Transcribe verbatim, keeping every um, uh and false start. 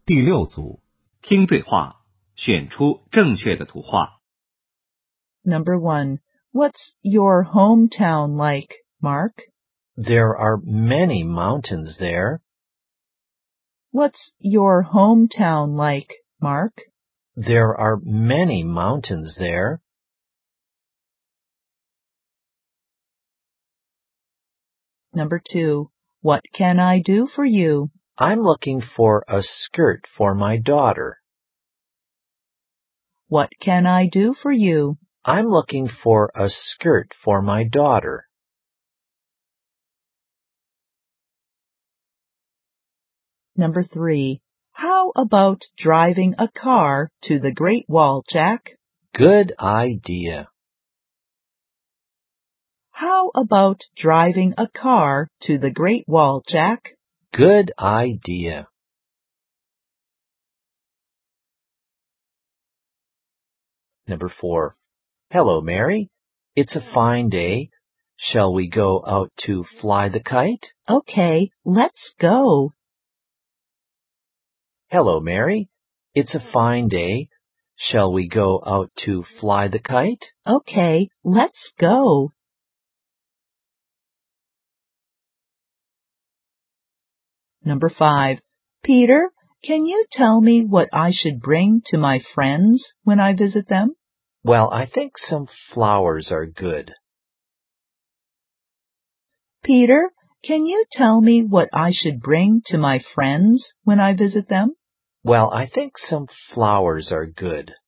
第六组，听对话，选出正确的图画。 Number one, what's your hometown like, Mark? There are many mountains there. What's your hometown like, Mark? There are many mountains there. Number two, what can I do for you? I'm looking for a skirt for my daughter. What can I do for you? I'm looking for a skirt for my daughter. Number three, how about driving a car to the Great Wall, Jack? Good idea. How about driving a car to the Great Wall, Jack? Good idea. Number four. Hello, Mary. It's a fine day. Shall we go out to fly the kite? Okay, let's go. Hello, Mary. It's a fine day. Shall we go out to fly the kite? Okay, let's go. Number five. Peter, can you tell me what I should bring to my friends when I visit them? Well, I think some flowers are good. Peter, can you tell me what I should bring to my friends when I visit them? Well, I think some flowers are good.